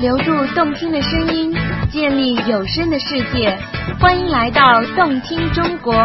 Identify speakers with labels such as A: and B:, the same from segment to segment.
A: 留住动听的声音，建立有声的世界。欢迎来到动听中国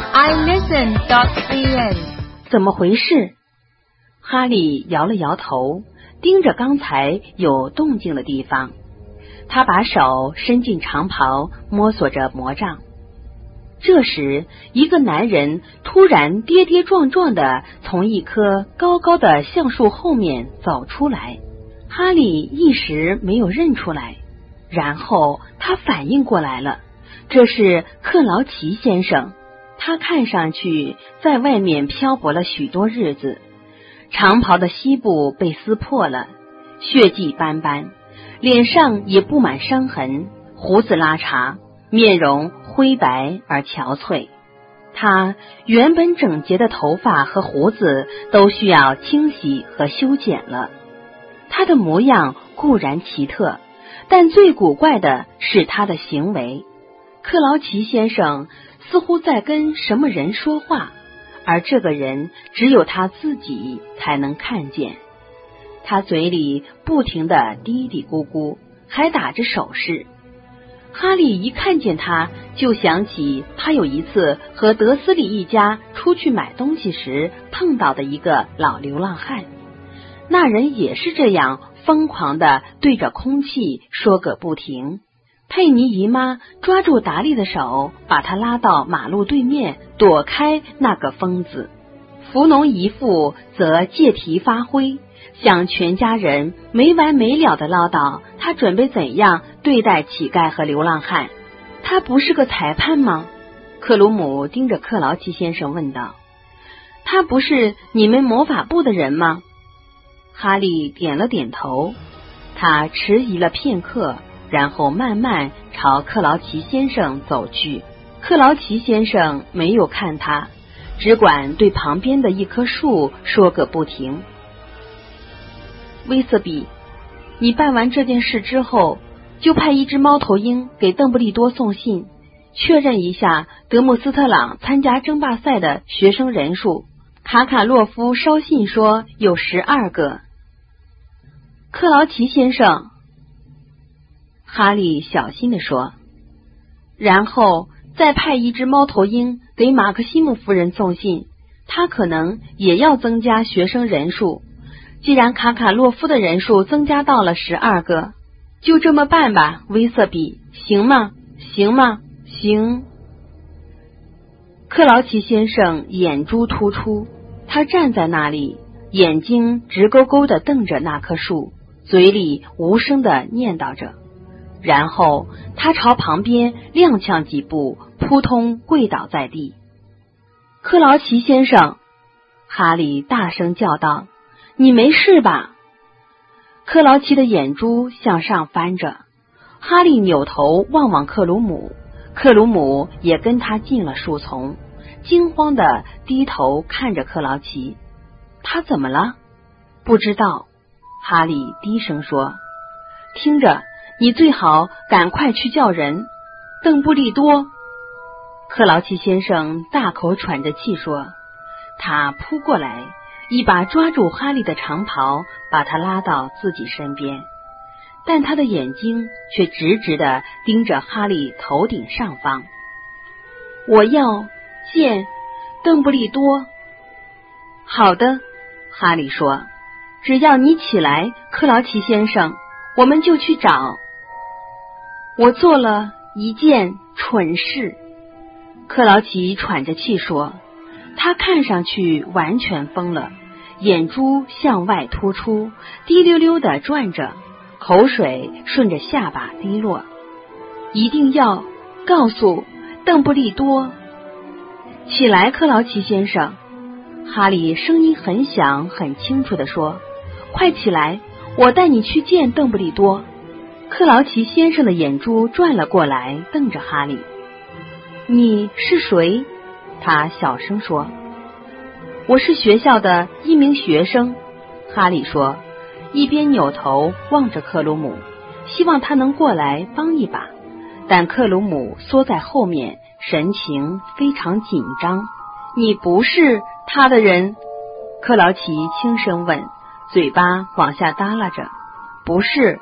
A: iListen.cn。
B: 怎么回事？哈利摇了摇头，盯着刚才有动静的地方。他把手伸进长袍，摸索着魔杖。这时，一个男人突然跌跌撞撞地从一棵高高的橡树后面走出来。哈利一时没有认出来，然后他反应过来了，这是克劳奇先生。他看上去在外面漂泊了许多日子，长袍的西部被撕破了，血迹斑斑，脸上也布满伤痕，胡子拉碴，面容灰白而憔悴。他原本整洁的头发和胡子都需要清洗和修剪了。他的模样固然奇特，但最古怪的是他的行为。克劳奇先生似乎在跟什么人说话，而这个人只有他自己才能看见。他嘴里不停地嘀嘀咕咕，还打着手势。哈利一看见他，就想起他有一次和德斯里一家出去买东西时碰到的一个老流浪汉。那人也是这样疯狂地对着空气说个不停。佩妮姨妈抓住达利的手，把他拉到马路对面，躲开那个疯子。福农姨父则借题发挥，向全家人没完没了地唠叨他准备怎样对待乞丐和流浪汉。他不是个裁判吗？克鲁姆盯着克劳奇先生问道。他不是你们魔法部的人吗？哈利点了点头。他迟疑了片刻，然后慢慢朝克劳奇先生走去。克劳奇先生没有看他，只管对旁边的一棵树说个不停。威瑟比，你办完这件事之后，就派一只猫头鹰给邓布利多送信，确认一下德穆斯特朗参加争霸赛的学生人数。卡卡洛夫捎信说有12个。克劳奇先生，哈利小心地说，然后再派一只猫头鹰给马克西姆夫人送信，他可能也要增加学生人数。既然卡卡洛夫的人数增加到了12个，就这么办吧，威瑟比，行吗？行吗？行。克劳奇先生眼珠突出，他站在那里，眼睛直勾勾地瞪着那棵树，嘴里无声地念叨着。然后他朝旁边踉跄几步，扑通跪倒在地。克劳奇先生，哈利大声叫道，你没事吧？克劳奇的眼珠向上翻着。哈利扭头望望克鲁姆，克鲁姆也跟他进了树丛，惊慌地低头看着克劳奇。他怎么了？不知道。哈利低声说，听着，你最好赶快去叫人。邓布利多。克劳奇先生大口喘着气说。他扑过来，一把抓住哈利的长袍，把他拉到自己身边，但他的眼睛却直直地盯着哈利头顶上方。我要见邓布利多。好的，哈利说，只要你起来，克劳奇先生，我们就去找。我做了一件蠢事。克劳奇喘着气说，他看上去完全疯了，眼珠向外突出，滴溜溜地转着，口水顺着下巴滴落。一定要告诉邓布利多。起来，克劳奇先生。哈利声音很响很清楚地说，快起来，我带你去见邓布利多。克劳奇先生的眼珠转了过来，瞪着哈利。你是谁？他小声说。我是学校的一名学生，哈利说，一边扭头望着克鲁姆，希望他能过来帮一把。但克鲁姆缩在后面，神情非常紧张。你不是他的人？克劳奇轻声问，嘴巴往下耷拉着。不是，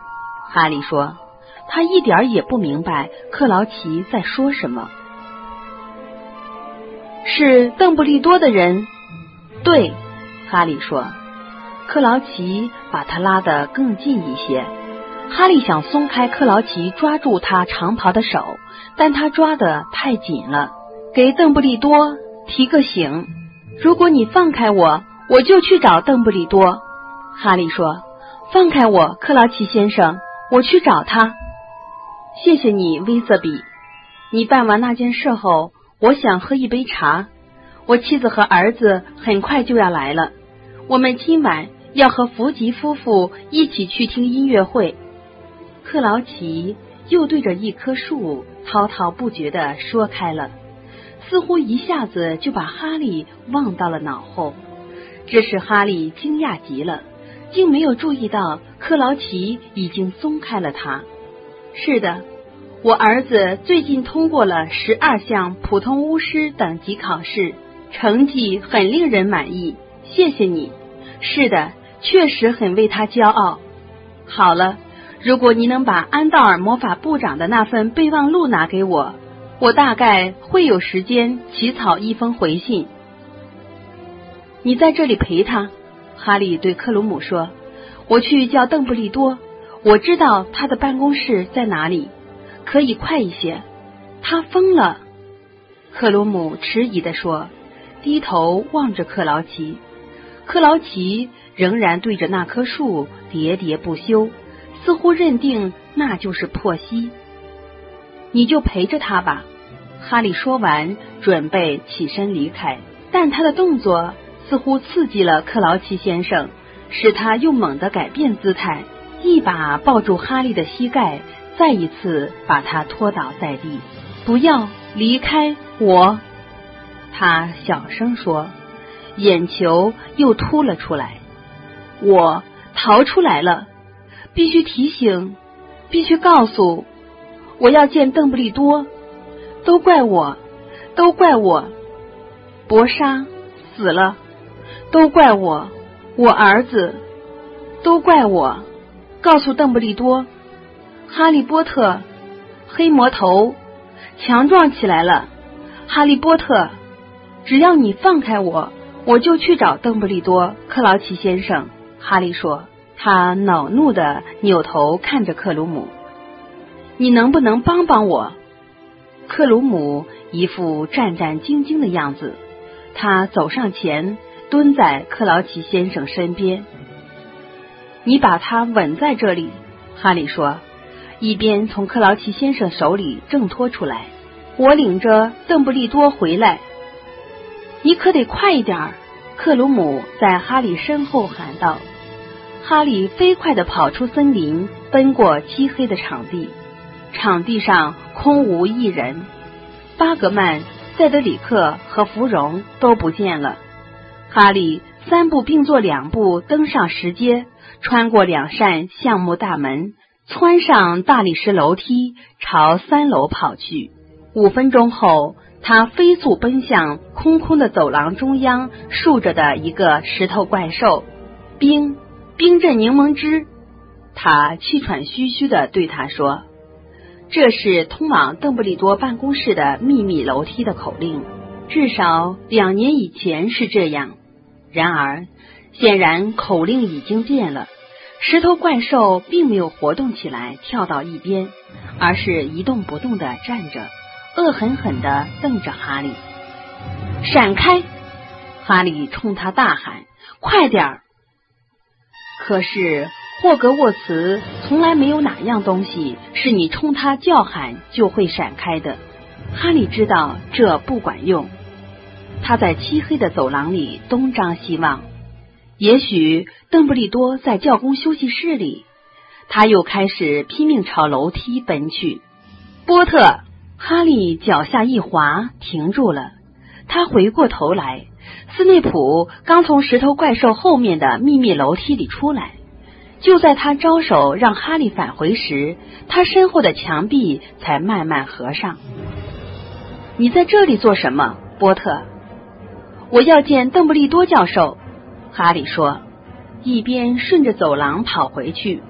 B: 哈利说，他一点也不明白克劳奇在说什么。是邓布利多的人？对，哈利说。克劳奇把他拉得更近一些。哈利想松开克劳奇抓住他长袍的手，但他抓得太紧了。给邓布利多提个醒，如果你放开我，我就去找邓布利多。哈利说，放开我，克劳奇先生，我去找他。谢谢你，威瑟比。你办完那件事后，我想喝一杯茶。我妻子和儿子很快就要来了，我们今晚要和福吉夫妇一起去听音乐会。克劳奇又对着一棵树滔滔不绝地说开了，似乎一下子就把哈利忘到了脑后。这使哈利惊讶极了，竟没有注意到克劳奇已经松开了他。是的，我儿子最近通过了12项普通巫师等级考试，成绩很令人满意。谢谢你。是的，确实很为他骄傲。好了，如果你能把安道尔魔法部长的那份备忘录拿给我，我大概会有时间起草一封回信。你在这里陪他，哈利对克鲁姆说，我去叫邓布利多，我知道他的办公室在哪里，可以快一些。他疯了，克鲁姆迟疑地说，低头望着克劳奇。克劳奇仍然对着那棵树喋喋不休，似乎认定那就是珀西。你就陪着他吧。哈利说完，准备起身离开，但他的动作似乎刺激了克劳奇先生，使他又猛地改变姿态，一把抱住哈利的膝盖，再一次把他拖倒在地。不要离开我，他小声说，眼球又凸了出来。我逃出来了，必须提醒，必须告诉，我要见邓布利多。都怪我，都怪我，博莎死了，都怪我，我儿子，都怪我。告诉邓布利多，哈利波特，黑魔头强壮起来了。哈利波特，只要你放开我，我就去找邓布利多。克劳奇先生，哈利说。他恼怒地扭头看着克鲁姆，你能不能帮帮我？克鲁姆一副战战兢兢的样子，他走上前，蹲在克劳奇先生身边。你把他稳在这里，哈利说，一边从克劳奇先生手里挣脱出来。我领着邓布利多回来。你可得快一点，克鲁姆在哈利身后喊道。哈利飞快地跑出森林，奔过漆黑的场地。场地上空无一人，巴格曼、塞德里克和芙蓉都不见了。哈利3步并作2步登上石阶，穿过2扇橡木大门，窜上大理石楼梯，朝3楼跑去。5分钟后，他飞速奔向空空的走廊中央竖着的一个石头怪兽。冰镇柠檬汁，他气喘吁吁地对他说。这是通往邓布利多办公室的秘密楼梯的口令，至少2年以前是这样。然而，显然口令已经变了。石头怪兽并没有活动起来跳到一边，而是一动不动地站着，恶狠狠地瞪着哈利。闪开！哈利冲他大喊，快点儿！可是霍格沃茨从来没有哪样东西是你冲他叫喊就会闪开的。哈利知道这不管用，他在漆黑的走廊里东张西望。也许邓布利多在教工休息室里。他又开始拼命朝楼梯奔去。波特！哈利脚下一滑，停住了。他回过头来，斯内普刚从石头怪兽后面的秘密楼梯里出来。就在他招手让哈利返回时，他身后的墙壁才慢慢合上。你在这里做什么，波特？我要见邓布利多教授，哈利说，一边顺着走廊跑回去。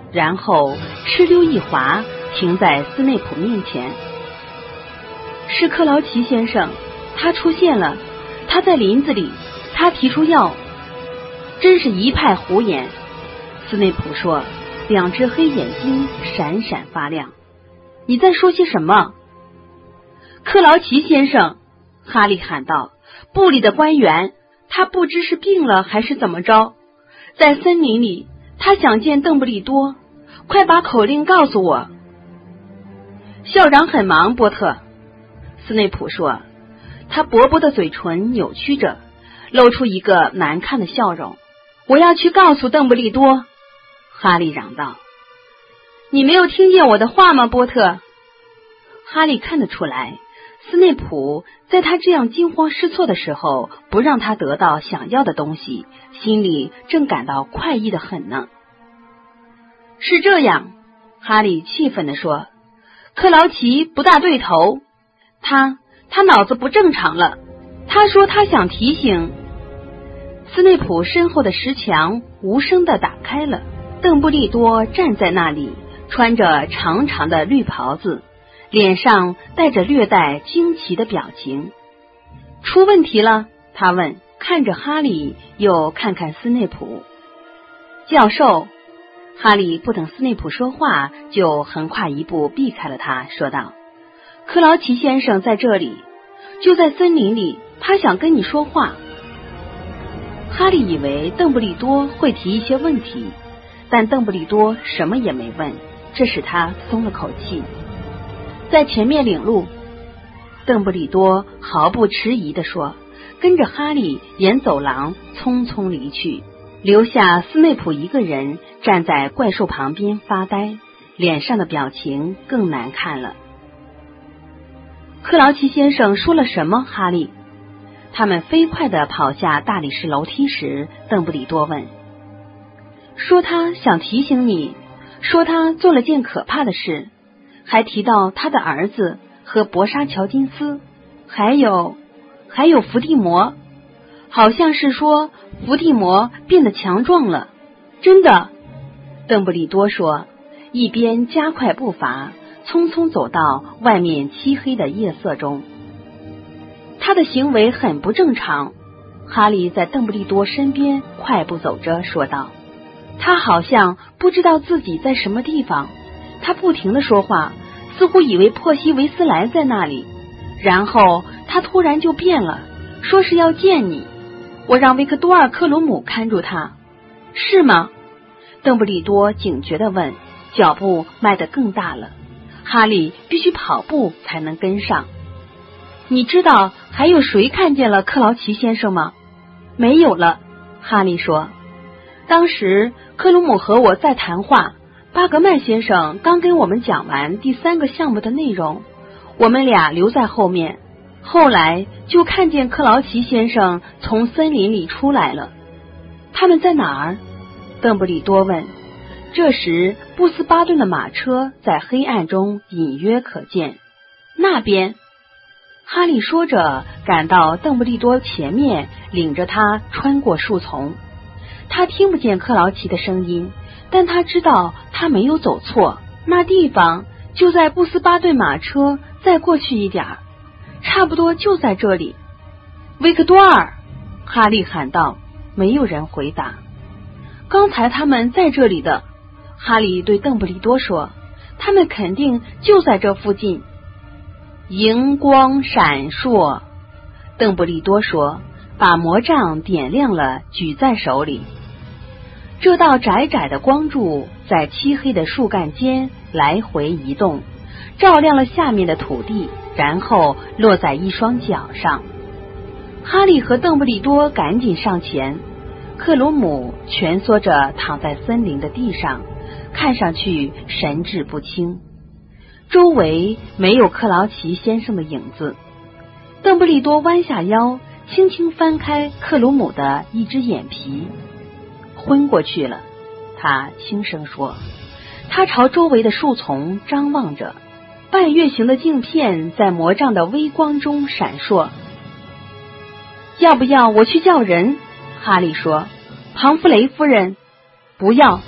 B: 然后哧溜一滑，停在斯内普面前。是克劳奇先生，他出现了，他在林子里，他提出要……真是一派胡言。斯内普说，两只黑眼睛闪闪发亮。你在说些什么？克劳奇先生，哈利喊道，部里的官员，他不知是病了还是怎么着，在森林里，他想见邓布利多，快把口令告诉我。校长很忙，波特。斯内普说，他薄薄的嘴唇扭曲着，露出一个难看的笑容。我要去告诉邓布利多，哈利嚷道。你没有听见我的话吗，波特？哈利看得出来，斯内普在他这样惊慌失措的时候，不让他得到想要的东西，心里正感到快意的很呢。是这样，哈利气愤地说，克劳奇不大对头，他脑子不正常了。他说他想提醒。斯内普身后的石墙无声地打开了，邓布利多站在那里，穿着长长的绿袍子，脸上带着略带惊奇的表情。出问题了？他问，看着哈利，又看看斯内普。教授，哈利不等斯内普说话，就横跨一步避开了他，说道，克劳奇先生在这里，就在森林里，他想跟你说话。哈利以为邓布利多会提一些问题，但邓布利多什么也没问，这使他松了口气。在前面领路，邓布利多毫不迟疑地说，跟着哈利沿走廊匆匆离去，留下斯内普一个人站在怪兽旁边发呆，脸上的表情更难看了。克劳奇先生说了什么？哈利。他们飞快地跑下大理石楼梯时，邓布利多问，说他想提醒你，说他做了件可怕的事，还提到他的儿子和博沙乔金斯，还有伏地魔，好像是说伏地魔变得强壮了。真的，邓布利多说，一边加快步伐，匆匆走到外面漆黑的夜色中。他的行为很不正常，哈利在邓布利多身边快步走着说道，他好像不知道自己在什么地方，他不停地说话，似乎以为珀西维斯莱在那里，然后他突然就变了，说是要见你，我让维克多尔克鲁姆看住他。是吗？邓布利多警觉地问，脚步迈得更大了，哈利必须跑步才能跟上。你知道还有谁看见了克劳奇先生吗？没有了，哈利说。当时克鲁姆和我在谈话，巴格曼先生刚跟我们讲完第3个项目的内容，我们俩留在后面，后来就看见克劳奇先生从森林里出来了。他们在哪儿？邓布利多问。这时布斯巴顿的马车在黑暗中隐约可见。那边。哈利说着赶到邓布利多前面，领着他穿过树丛。他听不见克劳奇的声音，但他知道他没有走错，那地方就在布斯巴顿马车再过去一点，差不多就在这里。维克多尔，哈利喊道。没有人回答。刚才他们在这里的，哈利对邓布利多说，他们肯定就在这附近。荧光闪烁，邓布利多说，把魔杖点亮了，举在手里。这道窄窄的光柱在漆黑的树干间来回移动，照亮了下面的土地，然后落在一双脚上。哈利和邓布利多赶紧上前，克鲁姆蜷缩着躺在森林的地上，看上去神志不清。周围没有克劳奇先生的影子。邓布利多弯下腰，轻轻翻开克鲁姆的一只眼皮。昏过去了，他轻声说。他朝周围的树丛张望着，半月形的镜片在魔杖的微光中闪烁。要不要我去叫人？哈利说。庞弗雷夫人。不要。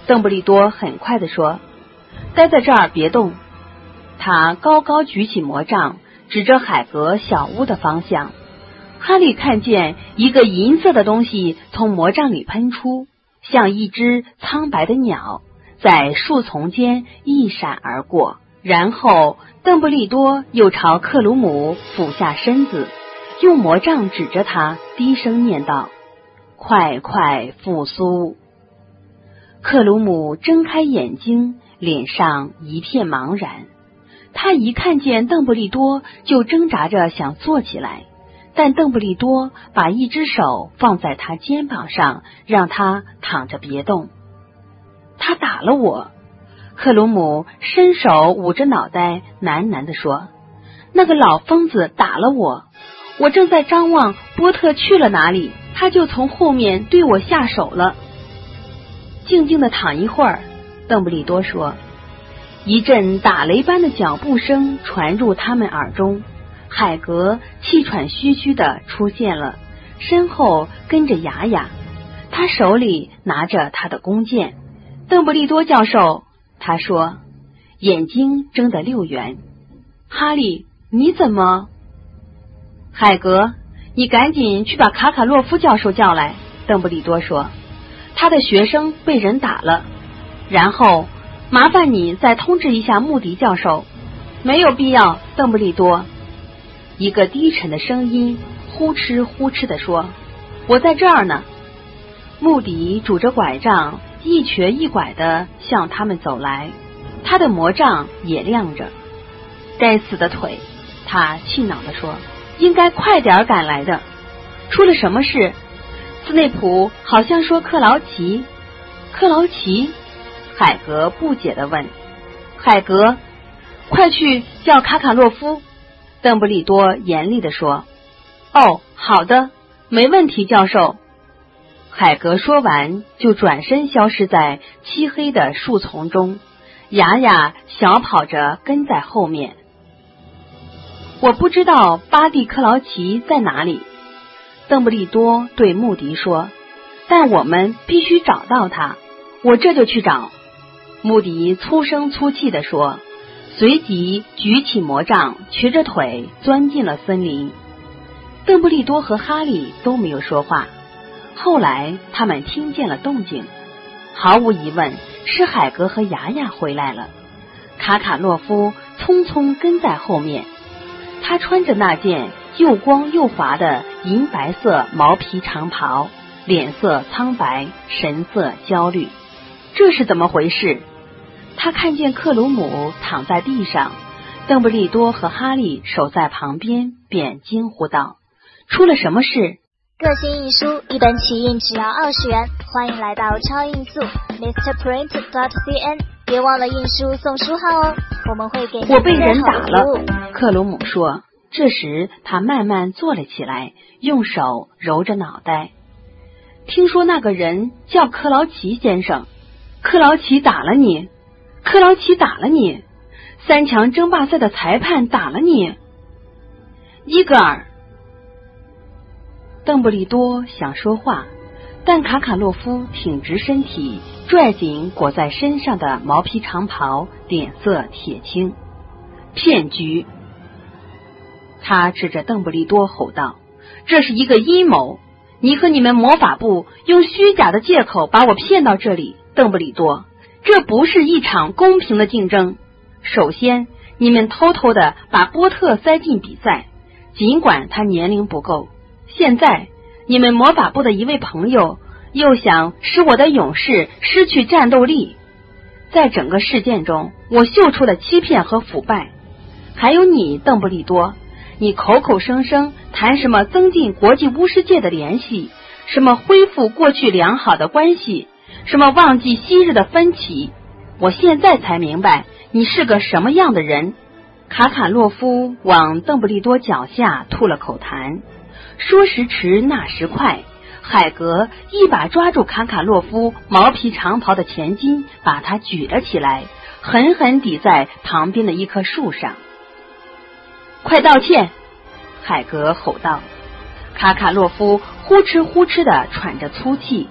B: 邓布利多很快地说，待在这儿别动。他高高举起魔杖，指着海格小屋的方向。哈利看见一个银色的东西从魔杖里喷出，像一只苍白的鸟，在树丛间一闪而过。然后邓布利多又朝克鲁姆俯下身子，用魔杖指着他，低声念道：快快复苏。克鲁姆睁开眼睛，脸上一片茫然。他一看见邓布利多就挣扎着想坐起来，但邓布利多把一只手放在他肩膀上，让他躺着别动。他打了我。克鲁姆伸手捂着脑袋，喃喃地说，那个老疯子打了我，我正在张望波特去了哪里，他就从后面对我下手了。静静地躺一会儿，邓布利多说。一阵打雷般的脚步声传入他们耳中，海格气喘吁吁地出现了，身后跟着雅雅，他手里拿着他的弓箭。邓布利多教授，他说，眼睛睁得溜圆。哈利，你怎么？海格，你赶紧去把卡卡洛夫教授叫来。邓布利多说，他的学生被人打了。然后麻烦你再通知一下穆迪教授。没有必要，邓布利多。一个低沉的声音呼哧呼哧地说，我在这儿呢。穆迪拄着拐杖一瘸一拐地向他们走来，他的魔杖也亮着。该死的腿，他气恼地说，应该快点赶来的。出了什么事？斯内普好像说克劳奇。克劳奇？海格不解地问。海格，快去叫卡卡洛夫。邓布利多严厉地说。哦，好的，没问题，教授。海格说完就转身消失在漆黑的树丛中，雅雅小跑着跟在后面。我不知道巴蒂克劳奇在哪里，邓布利多对穆迪说，但我们必须找到他，我这就去找。穆迪粗声粗气地说，随即举起魔杖，瘸着腿钻进了森林。邓布利多和哈利都没有说话。后来他们听见了动静，毫无疑问是海格和雅雅回来了。卡卡洛夫匆匆跟在后面，他穿着那件又光又滑的银白色毛皮长袍，脸色苍白，神色焦虑。这是怎么回事？他看见克鲁姆躺在地上，邓布利多和哈利守在旁边，便惊呼道，出了什么事？
C: 各星印书一本起印只要20元，欢迎来到超印速 mrprint.cn， 别忘了印书送书号哦，我们会给你
B: 我被人打了。
C: 服务。
B: 克鲁姆说。这时他慢慢坐了起来，用手揉着脑袋。听说那个人叫克劳奇先生。克劳奇打了你？克劳奇打了你？3强争霸赛的裁判打了你？伊格尔。邓布利多想说话，但卡卡洛夫挺直身体，拽紧裹在身上的毛皮长袍，脸色铁青。骗局！他指着邓布利多吼道，这是一个阴谋，你和你们魔法部用虚假的借口把我骗到这里。邓布利多，这不是一场公平的竞争。首先，你们偷偷的把波特塞进比赛，尽管他年龄不够。现在你们魔法部的一位朋友又想使我的勇士失去战斗力。在整个事件中，我嗅出了欺骗和腐败。还有你，邓布利多，你口口声声谈什么增进国际巫师界的联系，什么恢复过去良好的关系，什么忘记昔日的分歧。我现在才明白你是个什么样的人。卡卡洛夫往邓布利多脚下吐了口痰。说时迟那时快，海格一把抓住卡卡洛夫毛皮长袍的前襟，把他举了起来，狠狠抵在旁边的一棵树上。快道歉！海格吼道。卡卡洛夫呼哧呼哧地喘着粗气。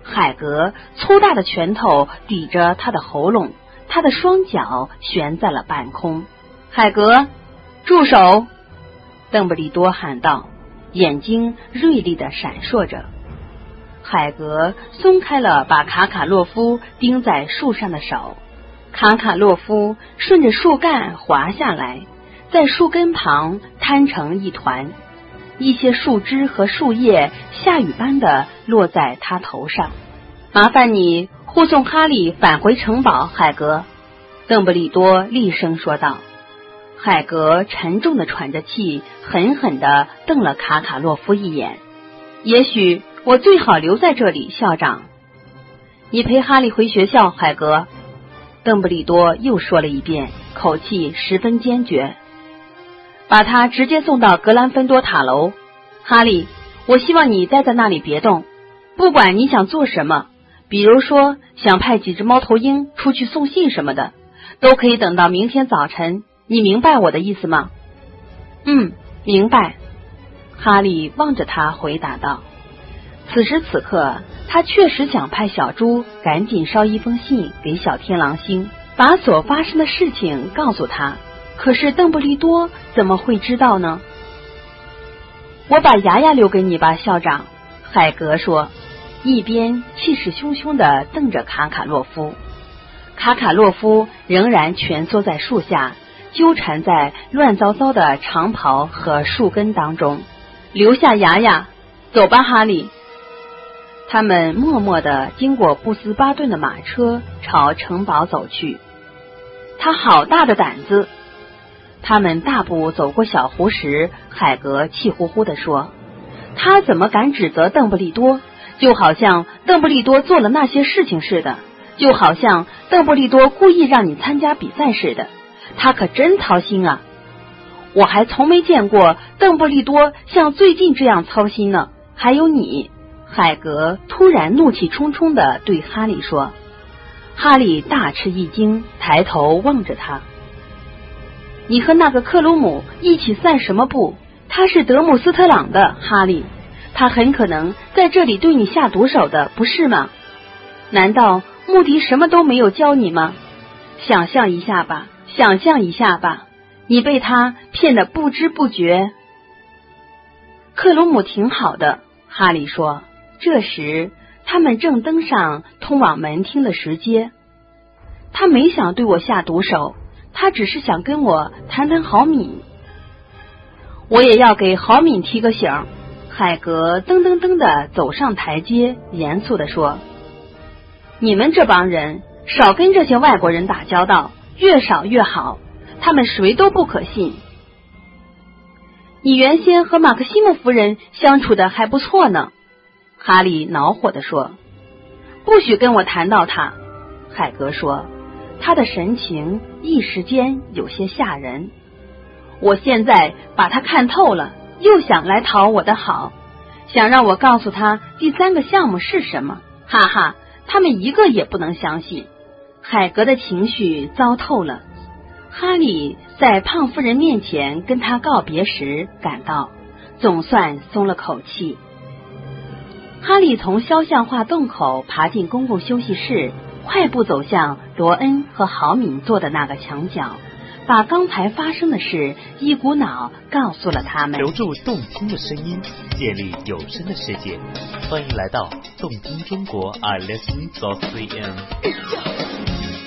B: 海格粗大的拳头抵着他的喉咙，他的双脚悬在了半空。海格，住手！邓布利多喊道，眼睛锐利地闪烁着。海格松开了把卡卡洛夫钉在树上的手，卡卡洛夫顺着树干滑下来，在树根旁摊成一团，一些树枝和树叶下雨般的落在他头上。麻烦你护送哈利返回城堡，海格，邓布利多厉声说道。海格沉重地喘着气，狠狠地瞪了卡卡洛夫一眼。也许我最好留在这里，校长。你陪哈利回学校，海格。邓布利多又说了一遍，口气十分坚决。把他直接送到格兰芬多塔楼。哈利，我希望你待在那里别动，不管你想做什么，比如说想派几只猫头鹰出去送信什么的，都可以等到明天早晨。你明白我的意思吗？明白。哈利望着他回答道。此时此刻，他确实想派小猪赶紧捎一封信给小天狼星，把所发生的事情告诉他。可是邓布利多怎么会知道呢？我把牙牙留给你吧，校长，海格说，一边气势汹汹地瞪着卡卡洛夫。卡卡洛夫仍然蜷缩在树下，纠缠在乱糟糟的长袍和树根当中。留下牙牙，走吧，哈利。他们默默地经过布斯巴顿的马车，朝城堡走去。他好大的胆子！他们大步走过小湖时，海格气呼呼地说，他怎么敢指责邓布利多？就好像邓布利多做了那些事情似的，就好像邓布利多故意让你参加比赛似的。他可真操心啊！我还从没见过邓布利多像最近这样操心呢。还有你，海格突然怒气冲冲地对哈利说。哈利大吃一惊，抬头望着他。你和那个克鲁姆一起散什么步？他是德姆斯特朗的，哈利，他很可能在这里对你下毒手的，不是吗？难道穆迪什么都没有教你吗？想象一下吧，你被他骗得不知不觉。克鲁姆挺好的，哈利说。这时他们正登上通往门厅的石阶。他没想对我下毒手，他只是想跟我谈谈豪敏。我也要给豪敏提个醒。海格噔噔噔地走上台阶，严肃地说，你们这帮人少跟这些外国人打交道，越少越好，他们谁都不可信。你原先和马克西姆夫人相处的还不错呢，哈利恼火地说。不许跟我谈到他，海格说，他的神情一时间有些吓人。我现在把他看透了，又想来讨我的好，想让我告诉他第3个项目是什么。哈哈，他们一个也不能相信。海格的情绪糟透了。哈利在胖夫人面前跟他告别时感到总算松了口气。哈利从肖像画洞口爬进公共休息室，快步走向罗恩和豪敏坐的那个墙角，把刚才发生的事一股脑告诉了他们。
D: 留住动听的声音，建立有声的世界。欢迎来到动听中国 iListen.cn。